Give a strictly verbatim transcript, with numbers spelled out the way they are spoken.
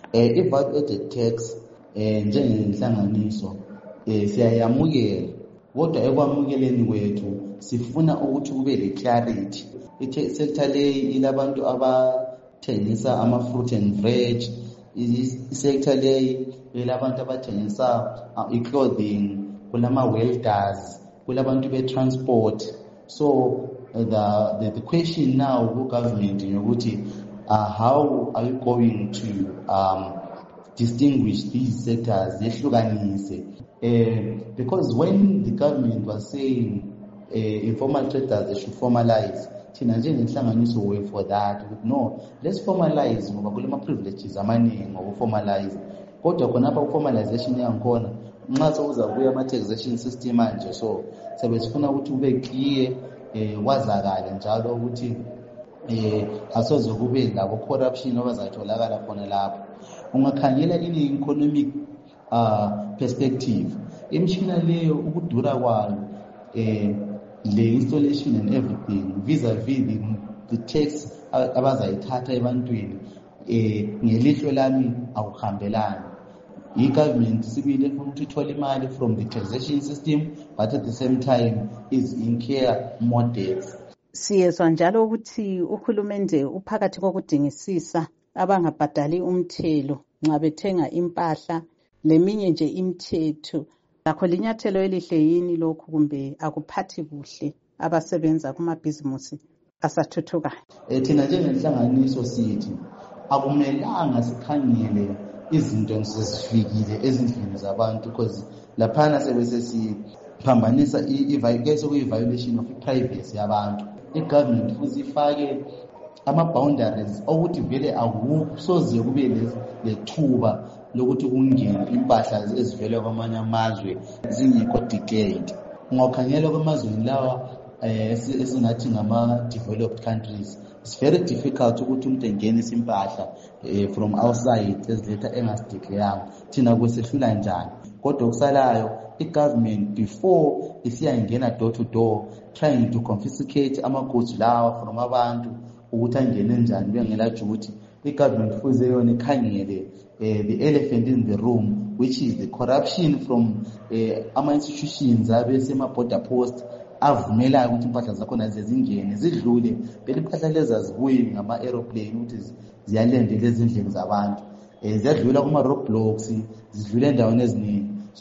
eh i-value added tax eh njengenhlanganiso eh siyayamukela, kodwa ekwamukeleni kwethu sifuna ukuthi kube le clarity. I-sector le ilabantu abathengisa ama-fruit and veg, i-sector le ilabantu abathengisa i-clothing, kulama-welders, kulabantu be-transport. So uh, the, the the question now ku government yokuthi uh, how are you going to um distinguish these sectors, zehlukanise, uh, because when the government was saying uh, informal traders they should formalize, thina njengenhlanganiso we for that, no, let's formalize ngoba kulama privileges amaningi ngokuformalize, kodwa khonapha ku-formalization yangikhona nxa sekuza kuya ama-taxation system manje, so sabe sifuna ukuthi kube clear eh wazakale njalo ukuthi eh asoze kube labo corruption obazatholakala khona lapho. Ungakhangela ini economic uh perspective, imishina leyo ukudura kwayo eh le installation and everything vis-a-vis the, the tax abazayithatha ebantwini eh ngelihlo lami akuhambelani. I-government sibile ifuna ukuthi ithole imali from the taxation system, but at the same time is incur more debts. Siyezwa njalo ukuthi uhulumende uphakathi kokudingisisa abangabhadali umthelo nxa bethenga impahla leminye nje imithetho. Lakho linyathelo elihle yini lokhu kumbe akuphathi kuhle abasebenza kumabhizimusi asathuthukayo? Eh thina njengenhlanganiso sithi akumelanga sikhangele izinto ngisezifikile ezindlini zabantu, because laphana sebese siphambanisa i-violation kuyi-violation of i-privacy yabantu. I-government futhi ifake ama-boundaries ukuthi vele akusoze kube lethuba lokuthi kungene impahla ezivela kwamanye amazwe zingekho declared. Ungakhangela kwamazweni lawa esingathi ngama-developed countries, it's very difficult ukuthi umuntu engenise impahla from outside eziletha engasideclaranga. Thina kwesehlula njani? Kodwa okusalayo i-government before isiyangena door to door trying to confiscate ama-goods lawa from abantu ukuthi angene njani bengelatsho ukuthi i-government fuze yona ikhangele the elephant in the room, which is the corruption from ama-institutions abesema-border post avumela ukuthi impahla zakhona zezingene zidlule, bele impahla lezi azibuyi ngama-aeroplane ukuthi ziyalendela ezindlini zabantu, ziyadlula kuma-roadblocks, zidlule endaweni eziningi.